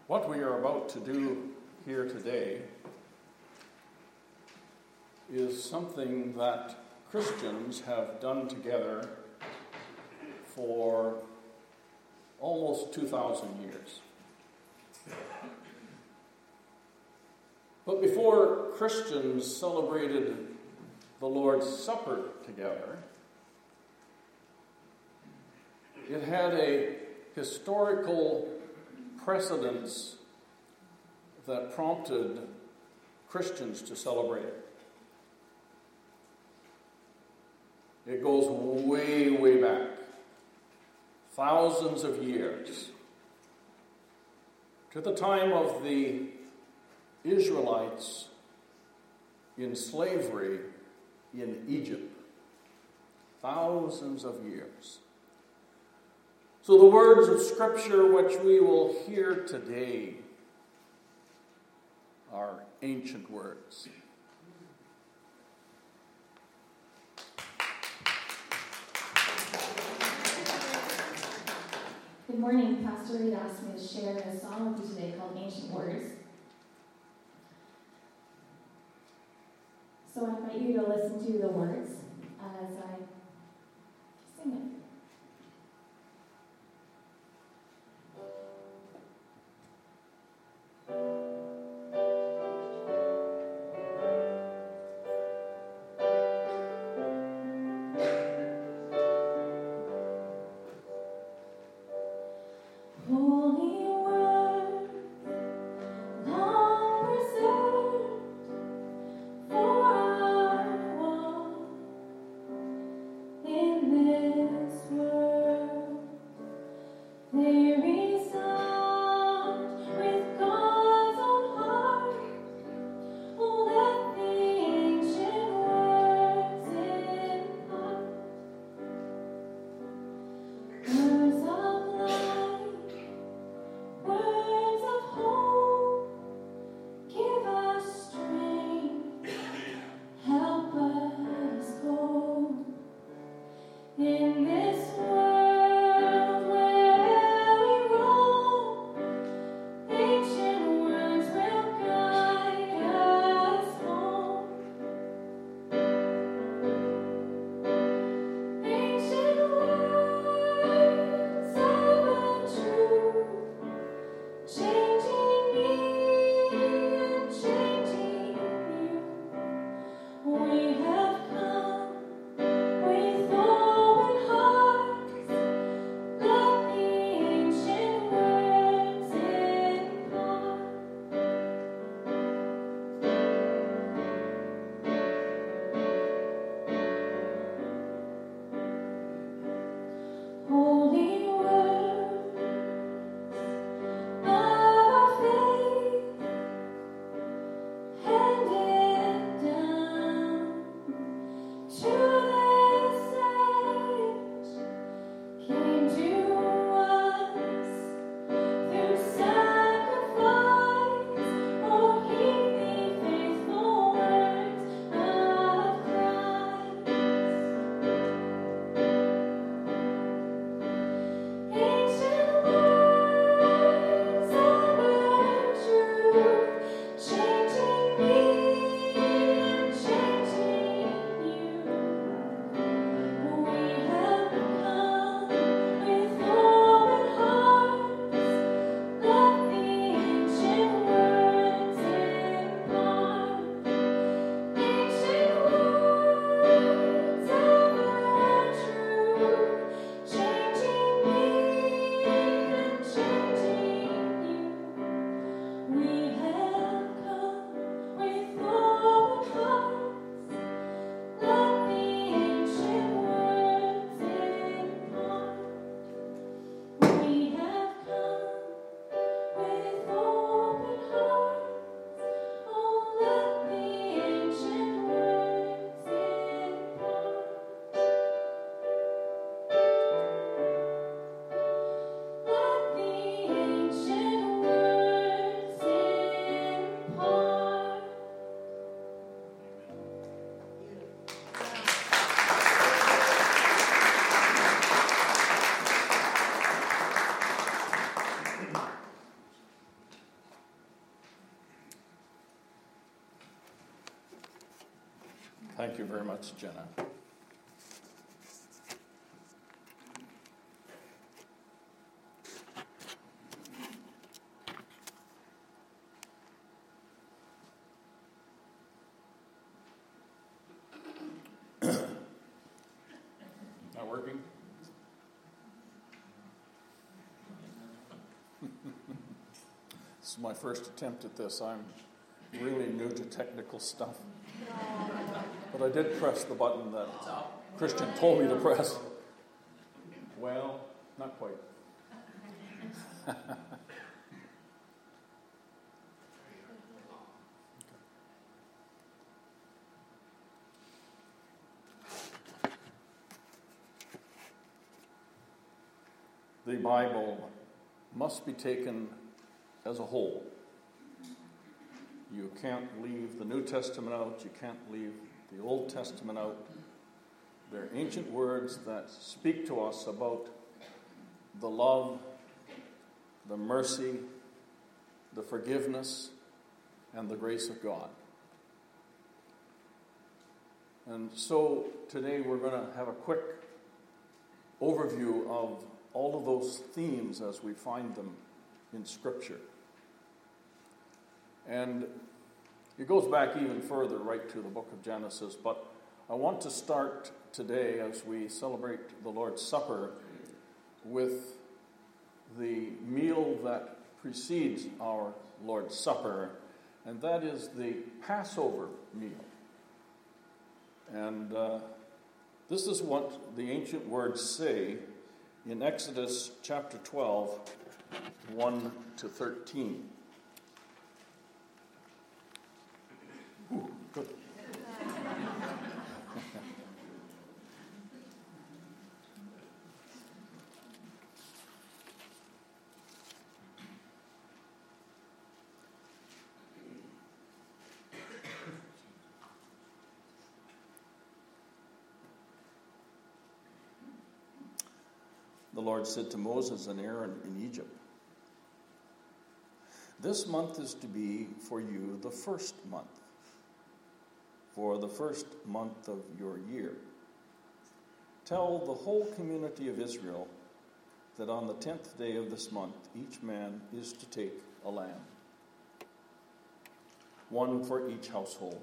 What we are about to do here today is something that Christians have done together for almost 2,000 years. But before Christians celebrated the Lord's Supper together, it had a historical precedence that prompted Christians to celebrate it. It goes way, way back, thousands of years, to the time of the Israelites in slavery in Egypt. Thousands of years. So the words of Scripture which we will hear today are ancient words. Good morning. Pastor Reed asked me to share a song with you today called Ancient Words. So I invite you to listen to the words as I sing it. Thank you very much, Jenna. Not working? This is my first attempt at this. I'm really new to technical stuff. But I did press the button that Christian told me to press. Well, not quite. The Bible must be taken as a whole. You can't leave the New Testament out. You can't leave the Old Testament out. They're ancient words that speak to us about the love, the mercy, the forgiveness, and the grace of God. And so today we're going to have a quick overview of all of those themes as we find them in Scripture. And it goes back even further, right to the book of Genesis. But I want to start today, as we celebrate the Lord's Supper, with the meal that precedes our Lord's Supper, and that is the Passover meal. And this is what the ancient words say in Exodus chapter 12, 1 to 13. Ooh, good. The Lord said to Moses and Aaron in Egypt, "This month is to be for you the first month, for the first month of your year. Tell the whole community of Israel that on the 10th day of this month each man is to take a lamb, one for each household.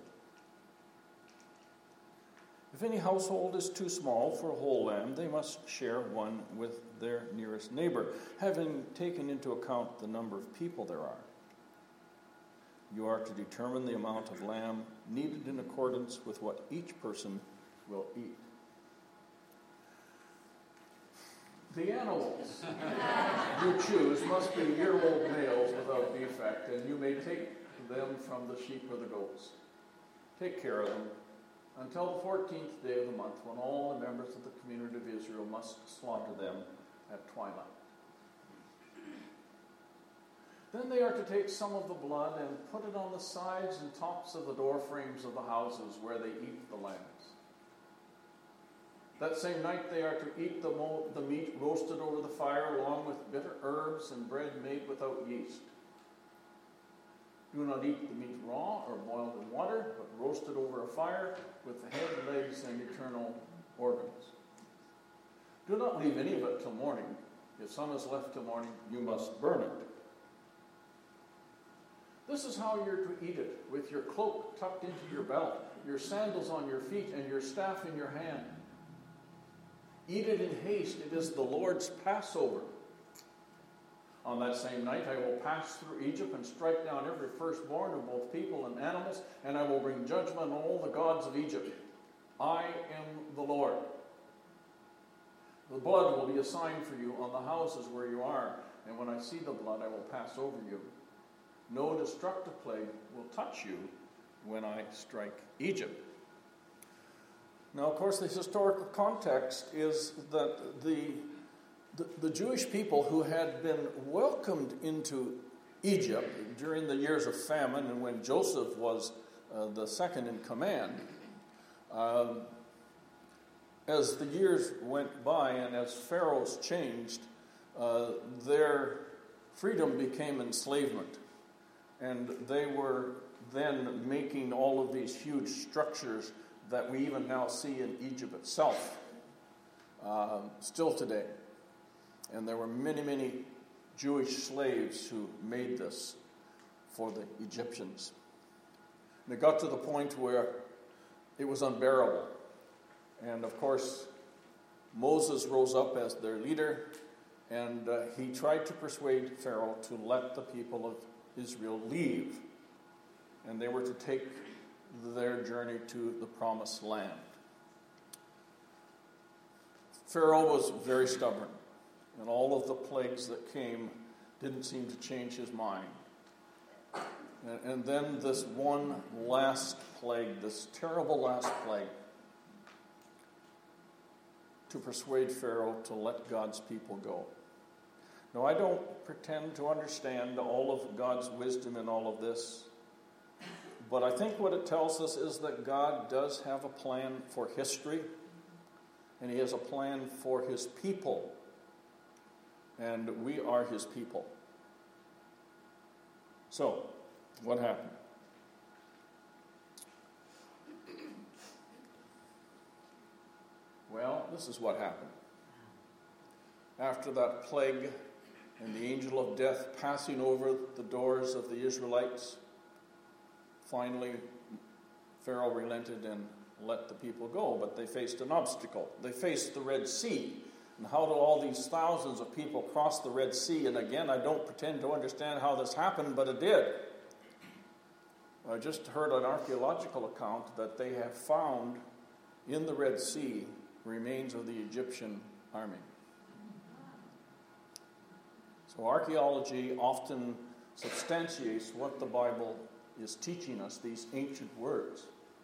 If any household is too small for a whole lamb, they must share one with their nearest neighbor, having taken into account the number of people there are. You are to determine the amount of lamb needed in accordance with what each person will eat." The animals you choose must be year-old males without defect, and you may take them from the sheep or the goats. Take care of them until the 14th day of the month, when all the members of the community of Israel must slaughter them at twilight. Then they are to take some of the blood and put it on the sides and tops of the door frames of the houses where they eat the lambs. That same night they are to eat the meat roasted over the fire, along with bitter herbs and bread made without yeast. Do not eat the meat raw or boiled in water, but roasted over a fire with the head, legs, and internal organs. Do not leave any of it till morning. If some is left till morning, you must burn it. This is how you're to eat it, with your cloak tucked into your belt, your sandals on your feet, and your staff in your hand. Eat it in haste. It is the Lord's Passover. On that same night I will pass through Egypt and strike down every firstborn of both people and animals, and I will bring judgment on all the gods of Egypt. I am the Lord. The blood will be a sign for you on the houses where you are, and when I see the blood I will pass over you. No destructive plague will touch you when I strike Egypt." Now, of course, the historical context is that the Jewish people who had been welcomed into Egypt during the years of famine and when Joseph was the second in command, as the years went by and as pharaohs changed, their freedom became enslavement. And they were then making all of these huge structures that we even now see in Egypt itself, still today. And there were many, many Jewish slaves who made this for the Egyptians. And it got to the point where it was unbearable. And of course, Moses rose up as their leader, and he tried to persuade Pharaoh to let the people of Israel leave. And they were to take their journey to the promised land. Pharaoh was very stubborn, and all of the plagues that came didn't seem to change his mind. And then this one last plague, this terrible last plague, to persuade Pharaoh to let God's people go. Now, I don't pretend to understand all of God's wisdom in all of this, but I think what it tells us is that God does have a plan for history, and he has a plan for his people, and we are his people. So, what happened? Well, this is what happened. After that plague and the angel of death passing over the doors of the Israelites, finally Pharaoh relented and let the people go, but they faced an obstacle. They faced the Red Sea. And how do all these thousands of people cross the Red Sea? And again, I don't pretend to understand how this happened, but it did. I just heard an archaeological account that they have found in the Red Sea remains of the Egyptian army. So archaeology often substantiates what the Bible is teaching us, these ancient words.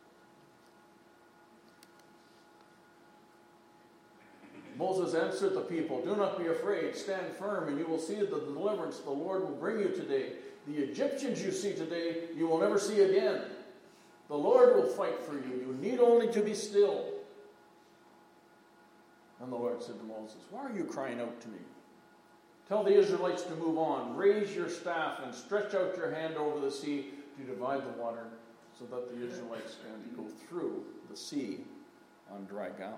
Moses answered the people, "Do not be afraid, stand firm, and you will see the deliverance the Lord will bring you today. The Egyptians you see today, you will never see again. The Lord will fight for you. You need only to be still." And the Lord said to Moses, "Why are you crying out to me? Tell the Israelites to move on. Raise your staff and stretch out your hand over the sea to divide the water so that the Israelites can go through the sea on dry ground."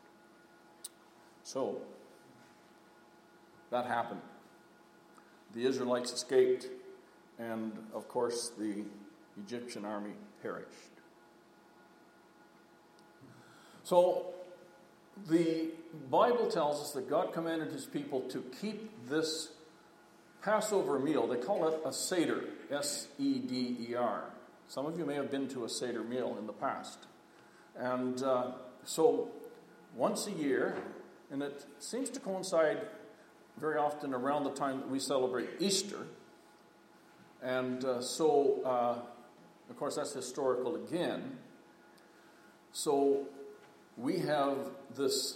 So, that happened. The Israelites escaped, and of course the Egyptian army perished. So, the Bible tells us that God commanded his people to keep this Passover meal. They call it a Seder, S-E-D-E-R. Some of you may have been to a Seder meal in the past. And so once a year, and it seems to coincide very often around the time that we celebrate Easter. And of course, that's historical again. So we have this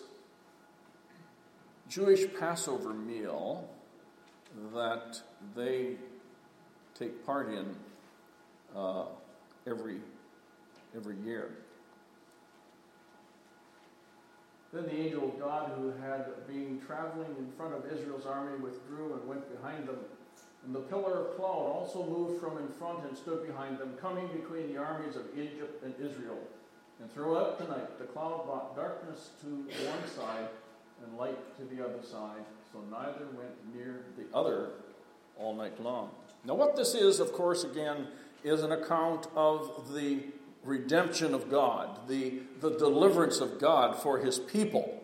Jewish Passover meal that they take part in every year. Then the angel of God, who had been traveling in front of Israel's army, withdrew and went behind them. And the pillar of cloud also moved from in front and stood behind them, coming between the armies of Egypt and Israel. And throughout the night, the cloud brought darkness to one side and light to the other side, so neither went near the other all night long. Now what this is, of course, again, is an account of the redemption of God, the deliverance of God for his people.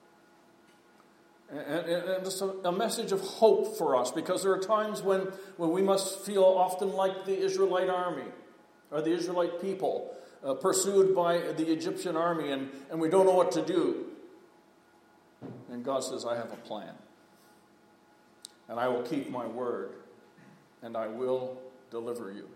And it's a message of hope for us, because there are times when we must feel often like the Israelite army, or the Israelite people, pursued by the Egyptian army, and we don't know what to do. And God says, "I have a plan. And I will keep my word, and I will deliver you."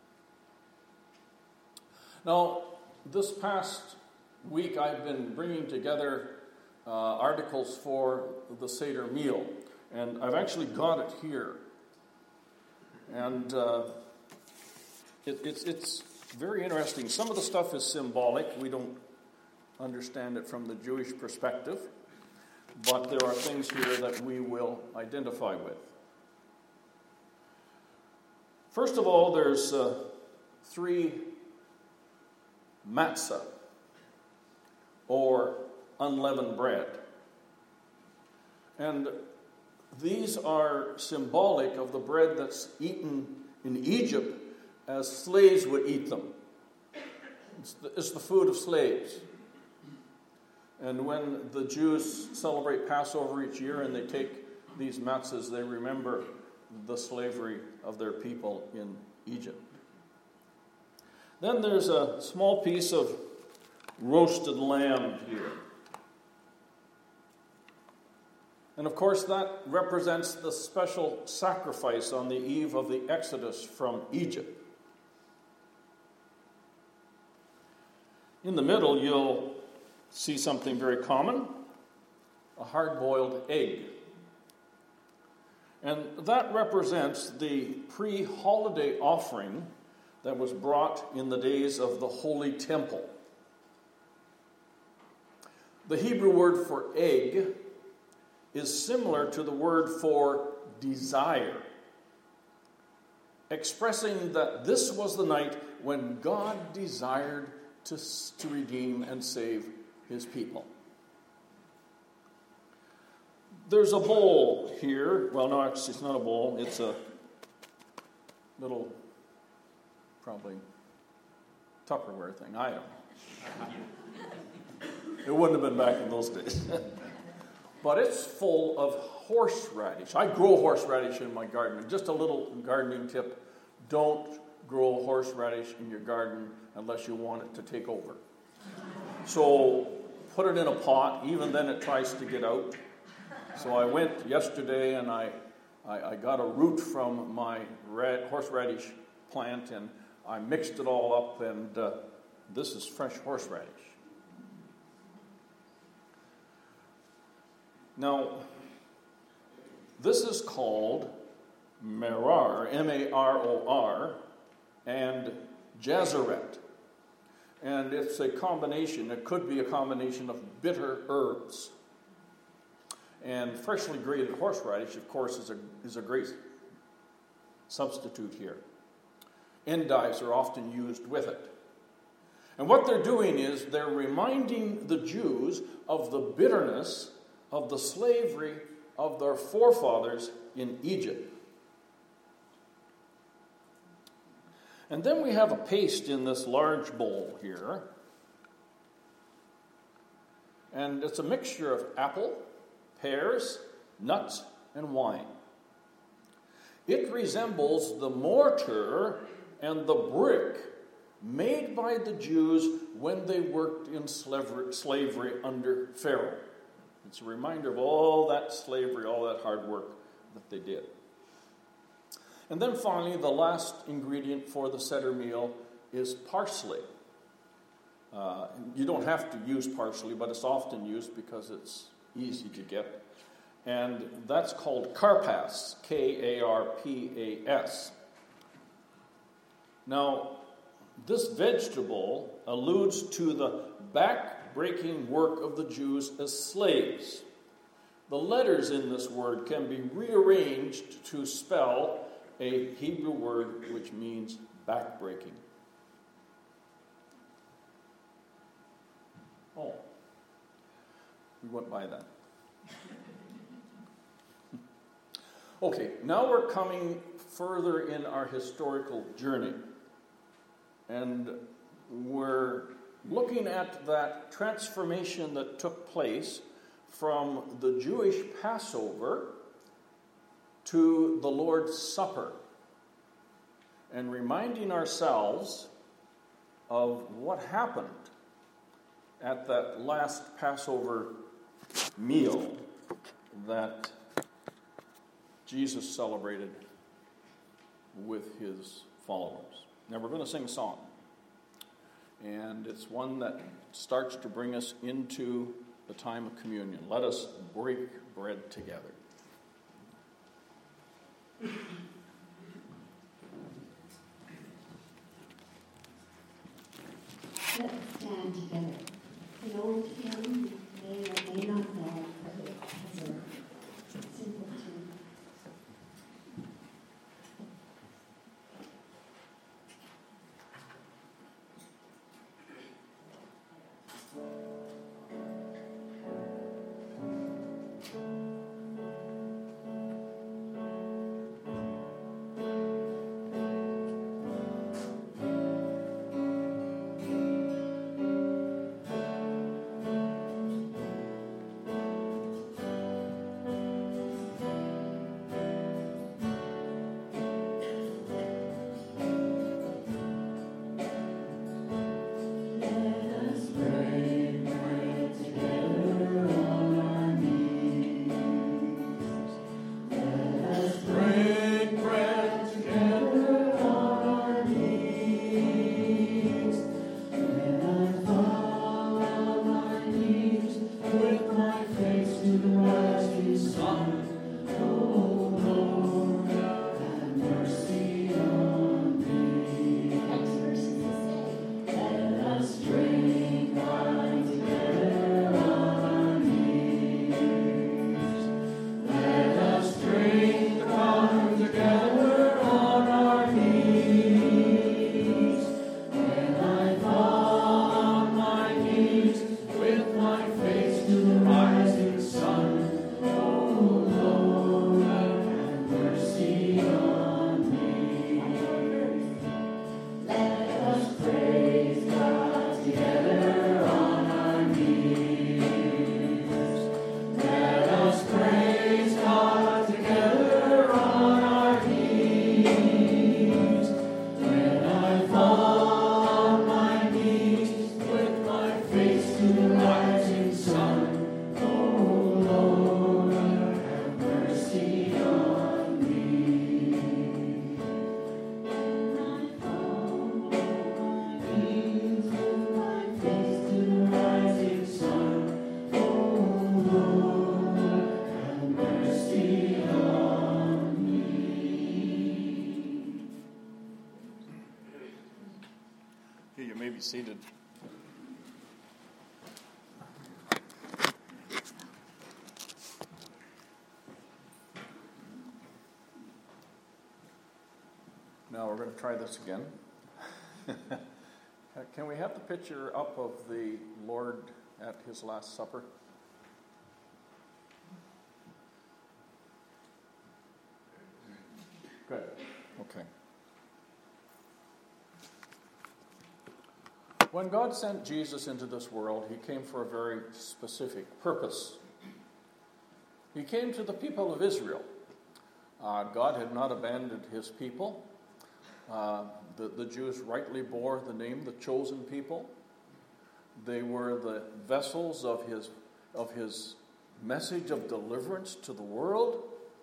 Now, this past week I've been bringing together articles for the Seder meal, and I've actually got it here. And it's very interesting. Some of the stuff is symbolic. We don't understand it from the Jewish perspective, but there are things here that we will identify with. First of all, there's 3 matzah. or unleavened bread. And these are symbolic of the bread that's eaten in Egypt as slaves would eat them. It's the food of slaves. And when the Jews celebrate Passover each year and they take these matzahs, they remember the slavery of their people in Egypt. Then there's a small piece of roasted lamb here. And of course, that represents the special sacrifice on the eve of the Exodus from Egypt. In the middle, you'll see something very common, a hard-boiled egg. And that represents the pre-holiday offering that was brought in the days of the Holy Temple. The Hebrew word for egg is similar to the word for desire, expressing that this was the night when God desired to redeem and save his people. There's a bowl here. Well, no, actually, it's not a bowl. It's a little, probably, Tupperware thing. I don't know. It wouldn't have been back in those days. But it's full of horseradish. I grow horseradish in my garden. Just a little gardening tip. Don't grow horseradish in your garden unless you want it to take over. So put it in a pot. Even then it tries to get out. So I went yesterday and I got a root from my horseradish plant and I mixed it all up, and this is fresh horseradish. Now, this is called Maror, M-A-R-O-R, and Jazeret. And it's a combination, it could be a combination of bitter herbs. And freshly grated horseradish, of course, is a great substitute here. Endives are often used with it. And what they're doing is they're reminding the Jews of the bitterness of the slavery of their forefathers in Egypt. And then we have a paste in this large bowl here. And it's a mixture of apple, pears, nuts, and wine. It resembles the mortar and the brick made by the Jews when they worked in slavery under Pharaoh. It's a reminder of all that slavery, all that hard work that they did. And then finally, the last ingredient for the Seder meal is parsley. You don't have to use parsley, but it's often used because it's easy to get. And that's called karpas, K-A-R-P-A-S. Now, this vegetable alludes to the back-breaking work of the Jews as slaves. The letters in this word can be rearranged to spell a Hebrew word which means back-breaking. Oh, we went by that. Okay, now we're coming further in our historical journey. And we're looking at that transformation that took place from the Jewish Passover to the Lord's Supper, and reminding ourselves of what happened at that last Passover meal that Jesus celebrated with his followers. Now we're going to sing a song, and it's one that starts to bring us into the time of communion. Let us break bread together. Let's stand together. An old hymn you may or may not know, but it has a simple tune. be seated. Now we're going to try this again. Can we have the picture up of the Lord at his Last Supper? Good. Okay. When God sent Jesus into this world, he came for a very specific purpose. He came to the people of Israel. God had not abandoned his people. The Jews rightly bore the name, the chosen people. They were the vessels of his message of deliverance to the world.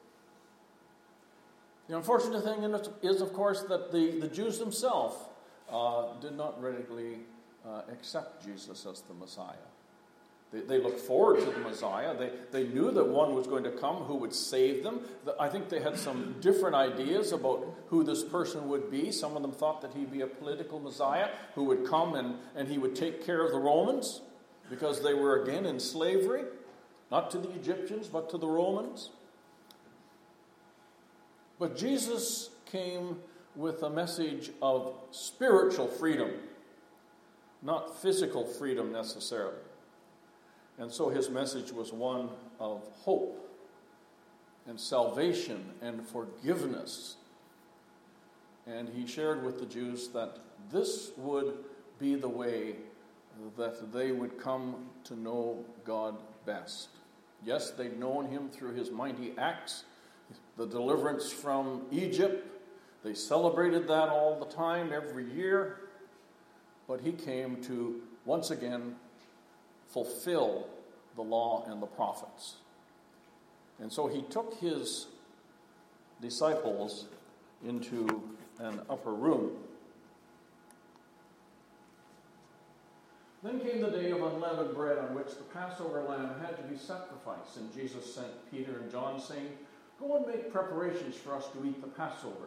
The unfortunate thing is, of course, that the Jews themselves did not readily accept Jesus as the Messiah. They looked forward to the Messiah. They knew that one was going to come who would save them. I think they had some different ideas about who this person would be. Some of them thought that he'd be a political Messiah who would come and he would take care of the Romans because they were again in slavery, not to the Egyptians, but to the Romans. But Jesus came with a message of spiritual freedom, not physical freedom necessarily. And so his message was one of hope and salvation and forgiveness. And he shared with the Jews that this would be the way that they would come to know God best. Yes, they'd known him through his mighty acts, the deliverance from Egypt. They celebrated that all the time, every year. But he came to, once again, fulfill the law and the prophets. And so he took his disciples into an upper room. Then came the day of unleavened bread on which the Passover lamb had to be sacrificed. And Jesus sent Peter and John, saying, "Go and make preparations for us to eat the Passover."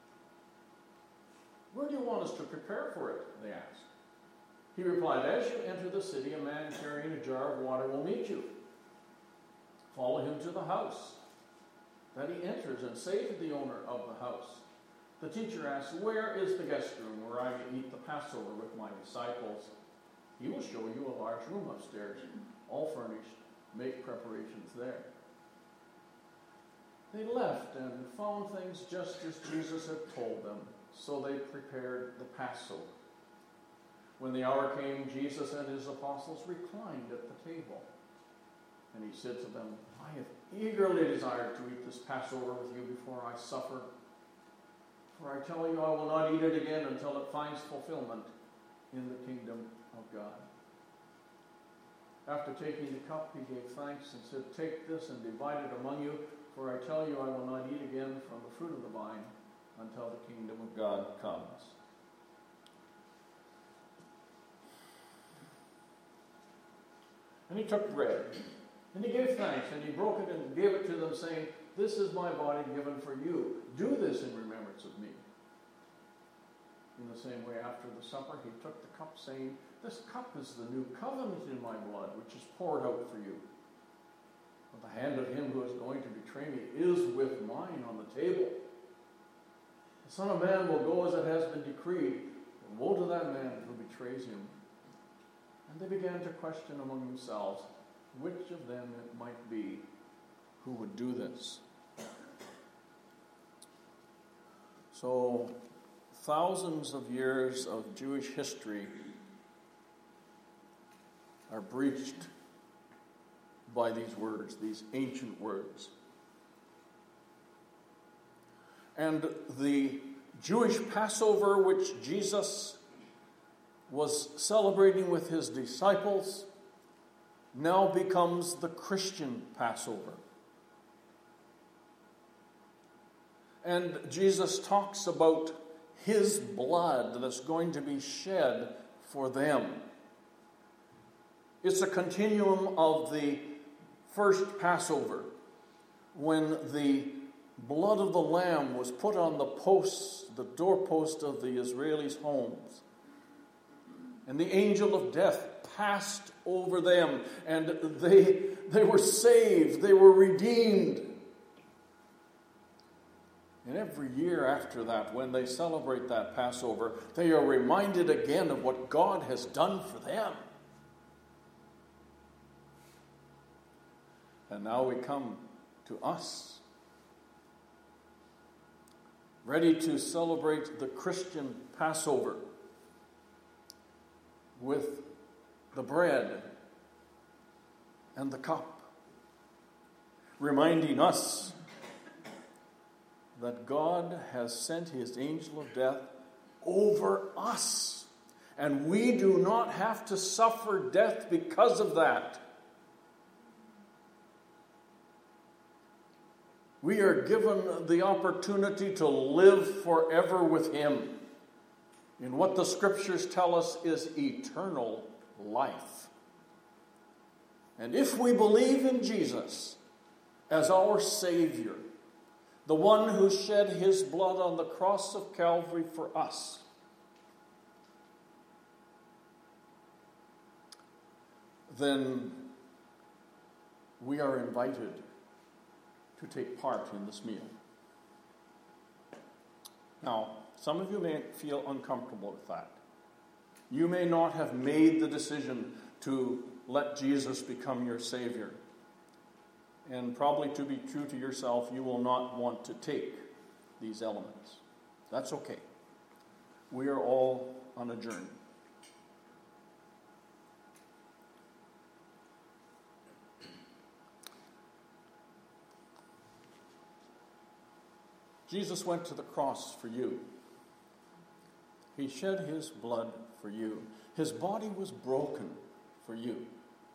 "Where do you want us to prepare for it?" they asked. He replied, "As you enter the city, a man carrying a jar of water will meet you. Follow him to the house. That he enters and say to the owner of the house, 'The teacher asks, where is the guest room where I may eat the Passover with my disciples?' He will show you a large room upstairs, all furnished. Make preparations there." They left and found things just as Jesus had told them, so they prepared the Passover. When the hour came, Jesus and his apostles reclined at the table. And he said to them, "I have eagerly desired to eat this Passover with you before I suffer. For I tell you, I will not eat it again until it finds fulfillment in the kingdom of God." After taking the cup, he gave thanks and said, "Take this and divide it among you, for I tell you, I will not eat again from the fruit of the vine until the kingdom of God comes." And he took bread, and he gave thanks, and he broke it and gave it to them, saying, "This is my body given for you. Do this in remembrance of me." In the same way, after the supper, he took the cup, saying, "This cup is the new covenant in my blood, which is poured out for you. But the hand of him who is going to betray me is with mine on the table. The Son of Man will go as it has been decreed, and woe to that man who betrays him." And they began to question among themselves which of them it might be who would do this. So, thousands of years of Jewish history are breached by these words, these ancient words. And the Jewish Passover, which Jesus was celebrating with his disciples, now becomes the Christian Passover. And Jesus talks about his blood that's going to be shed for them. It's a continuum of the first Passover, when the blood of the lamb was put on the posts, the doorpost of the Israelis' homes. And the angel of death passed over them, and they were saved, they were redeemed. And every year after that, when they celebrate that Passover, they are reminded again of what God has done for them. And now we come to us, ready to celebrate the Christian Passover with the bread and the cup, reminding us that God has sent his angel of death over us, and we do not have to suffer death because of that. We are given the opportunity to live forever with him in what the scriptures tell us is eternal life. And if we believe in Jesus as our Savior, the one who shed his blood on the cross of Calvary for us, then we are invited to take part in this meal. Now, some of you may feel uncomfortable with that. You may not have made the decision to let Jesus become your Savior. And probably, to be true to yourself, you will not want to take these elements. That's okay. We are all on a journey. Jesus went to the cross for you. He shed his blood for you. His body was broken for you.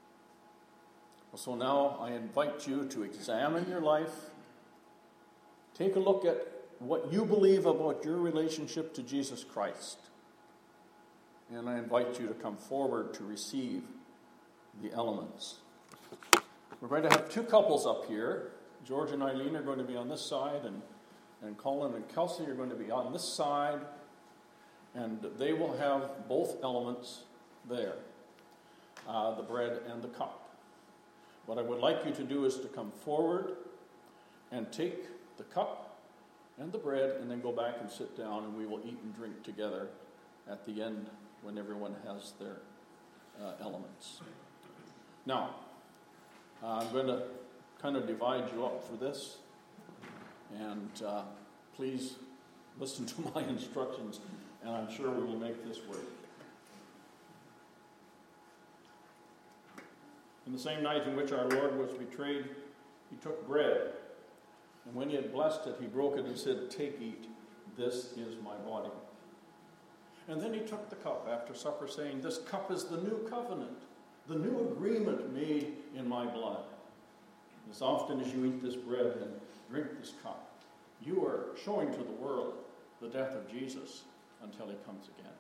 So now I invite you to examine your life. Take a look at what you believe about your relationship to Jesus Christ. And I invite you to come forward to receive the elements. We're going to have two couples up here. George and Eileen are going to be on this side, and Colin and Kelsey are going to be on this side. And they will have both elements there, the bread and the cup. What I would like you to do is to come forward and take the cup and the bread and then go back and sit down, and we will eat and drink together at the end when everyone has their elements. Now, I'm going to kind of divide you up for this, and please listen to my instructions, and I'm sure we will make this work. In the same night in which our Lord was betrayed, he took bread, and when he had blessed it, he broke it and said, "Take, eat, this is my body." And then he took the cup after supper, saying, "This cup is the new covenant, the new agreement made in my blood. As often as you eat this bread and drink this cup, you are showing to the world the death of Jesus until he comes again."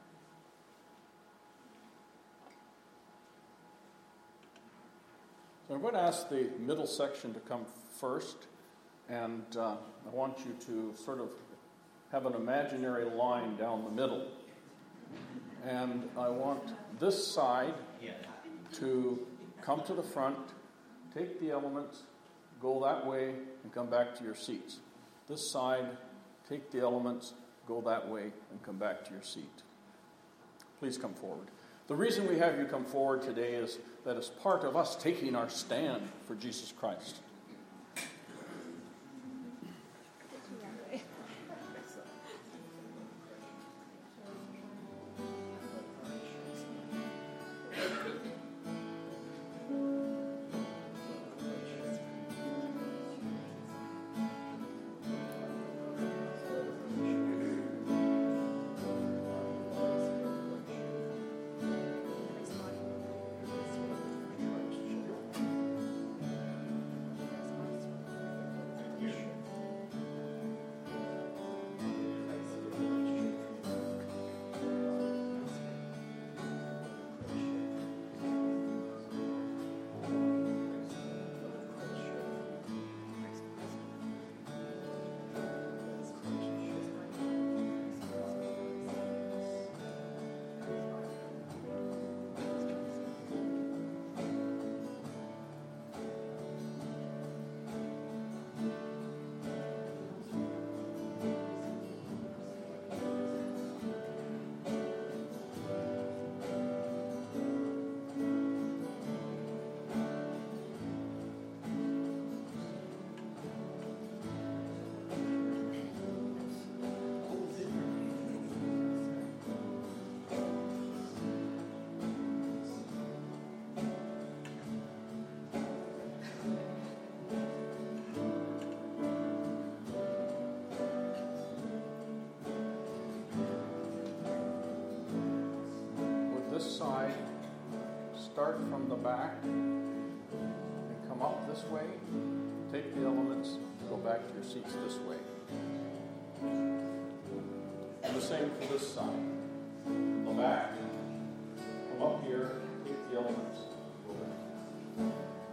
So I'm going to ask the middle section to come first, and I want you to sort of have an imaginary line down the middle. And I want this side to come to the front, take the elements, go that way, and come back to your seats. This side, take the elements, go that way, and come back to your seat. Please come forward. The reason we have you come forward today is that it's part of us taking our stand for Jesus Christ. start from the back and come up this way. Take the elements, go back to your seats this way. And the same for this side. From the back, come up here, take the elements, go back.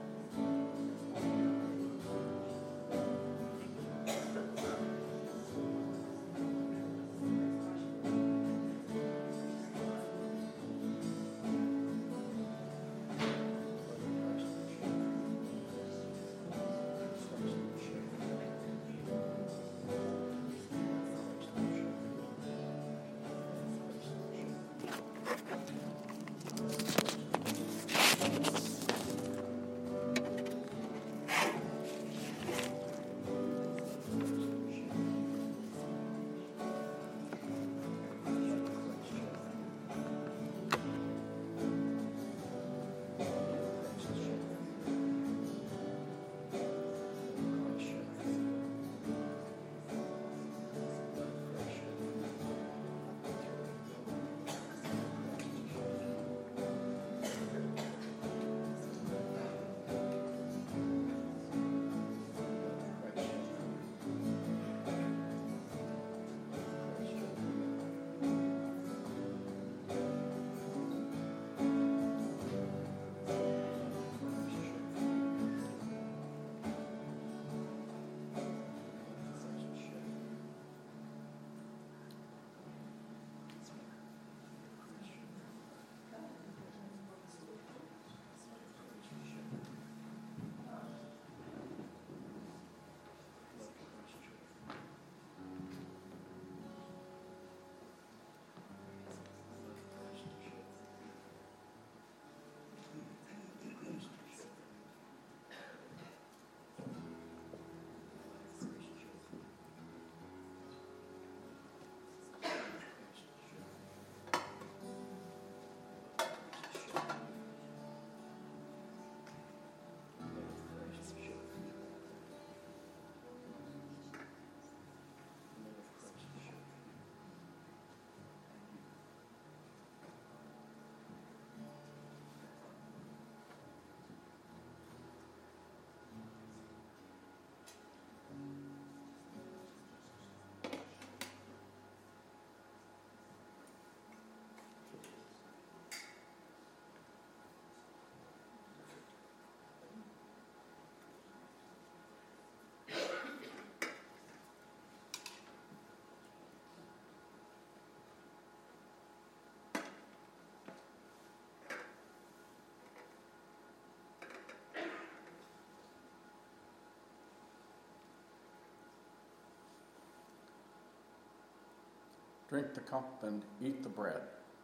Drink the cup and eat the bread,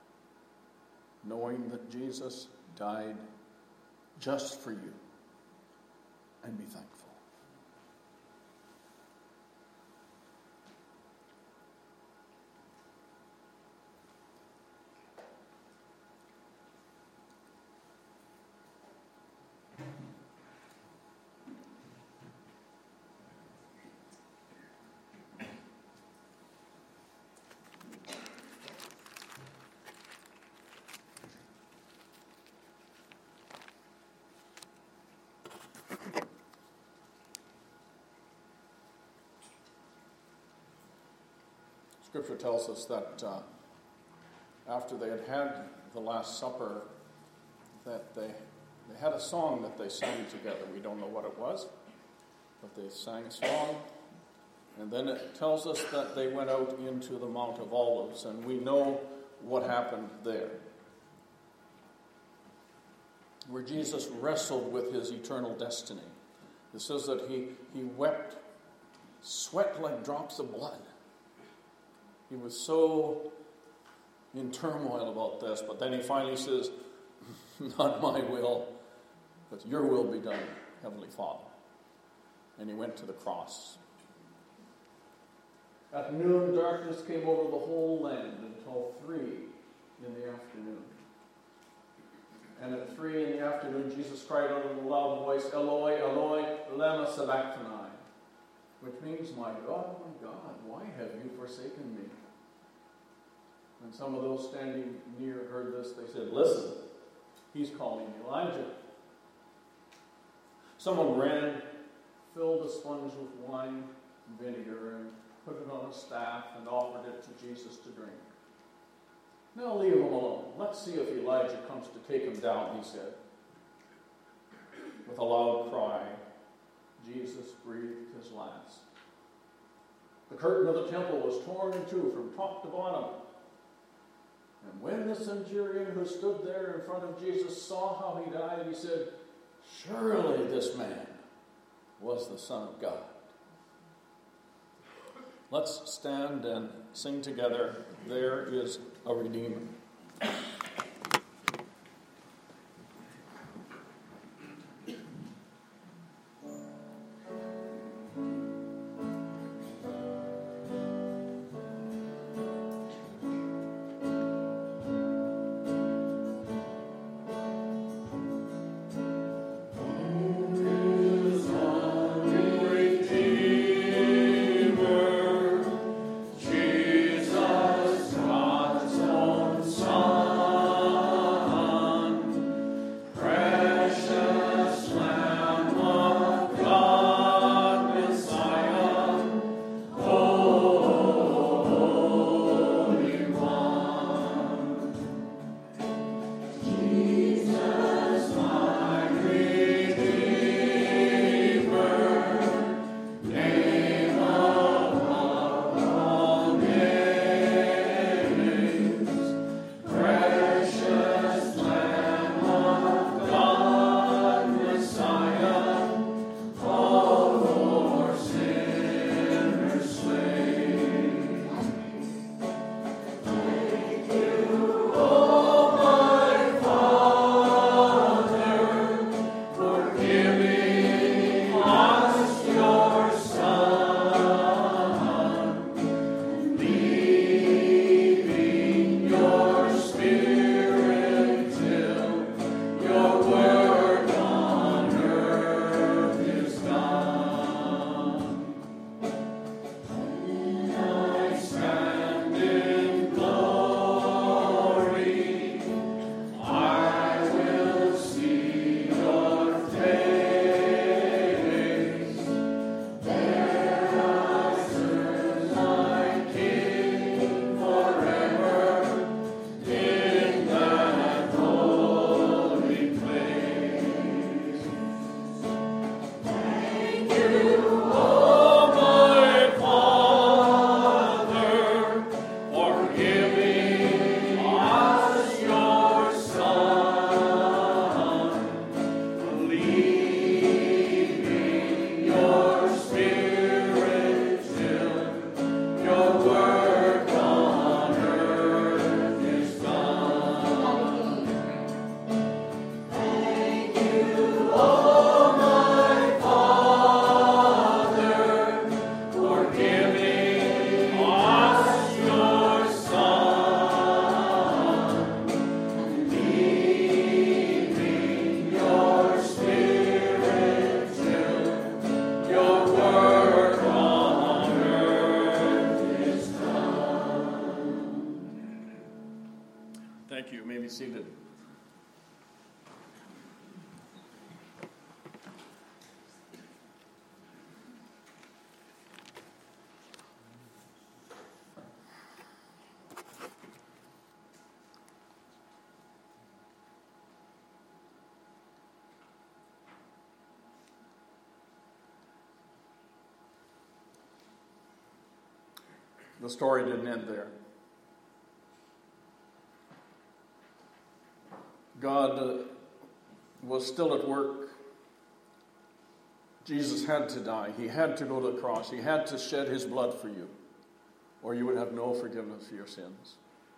knowing that Jesus died just for you, and be thankful. Scripture tells us that after they had the Last Supper, that they had a song that they sang together. We don't know what it was, but they sang a song. And then it tells us that they went out into the Mount of Olives, and we know what happened there, where Jesus wrestled with his eternal destiny. It says that he wept, sweat like drops of blood. He was so in turmoil about this, but then he finally says, not my will, but your will be done, Heavenly Father. And he went to the cross. At noon, darkness came over the whole land until 3 in the afternoon. And at 3 in the afternoon, Jesus cried out in a loud voice, Eloi, Eloi, lema sabachthani, which means, my God, why have you forsaken me? When some of those standing near heard this, they said, listen, He's calling Elijah. Someone ran, filled a sponge with wine and vinegar, and put it on a staff and offered it to Jesus to drink. Now leave him alone. Let's see if Elijah comes to take him down, he said. With a loud cry, Jesus breathed his last. The curtain of the temple was torn in two from top to bottom. And when the centurion who stood there in front of Jesus saw how he died, he said, "Surely this man was the Son of God." Let's stand and sing together, "There is a Redeemer." Thank you. You may be seated. The story didn't end there. God was still at work. Jesus had to die. He had to go to the cross. He had to shed his blood for you, or you would have no forgiveness for your sins.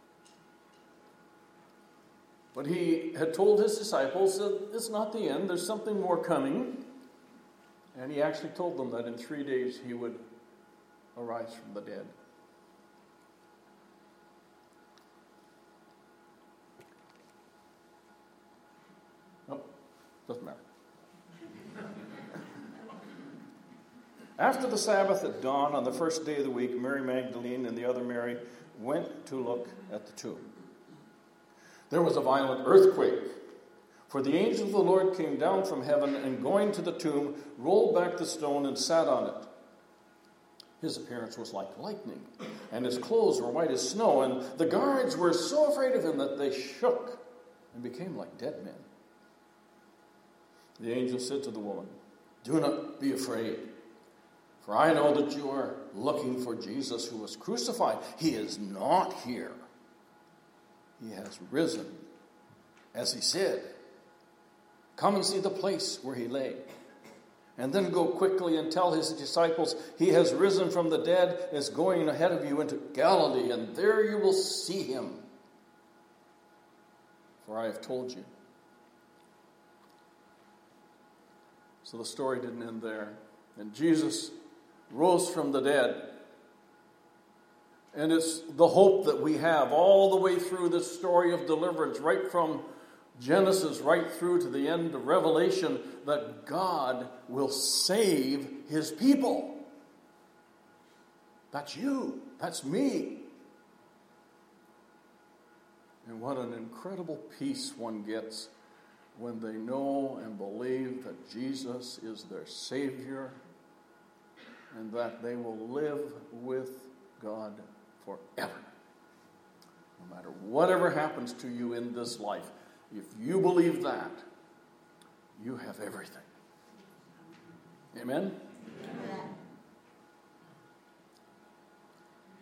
But he had told his disciples that it's not the end. There's something more coming. And he actually told them that in 3 days he would arise from the dead. Doesn't matter. After the Sabbath at dawn on the first day of the week, Mary Magdalene and the other Mary went to look at the tomb. There was a violent earthquake, For the angel of the Lord came down from heaven and going to the tomb, rolled back the stone and sat on it. His appearance was like lightning, and his clothes were white as snow, and the guards were so afraid of him that they shook and became like dead men. The angel said to the woman, "Do not be afraid, for I know that you are looking for Jesus who was crucified. He is not here. He has risen, as he said. Come and see the place where he lay. And then go quickly and tell his disciples, he has risen from the dead, is going ahead of you into Galilee, and there you will see him. For I have told you." So the story didn't end there. And Jesus rose from the dead. And it's the hope that we have all the way through this story of deliverance, right from Genesis right through to the end of Revelation, that God will save his people. That's you. That's me. And what an incredible peace one gets when they know and believe that Jesus is their Savior and that they will live with God forever. No matter whatever happens to you in this life, if you believe that, you have everything. Amen? Amen.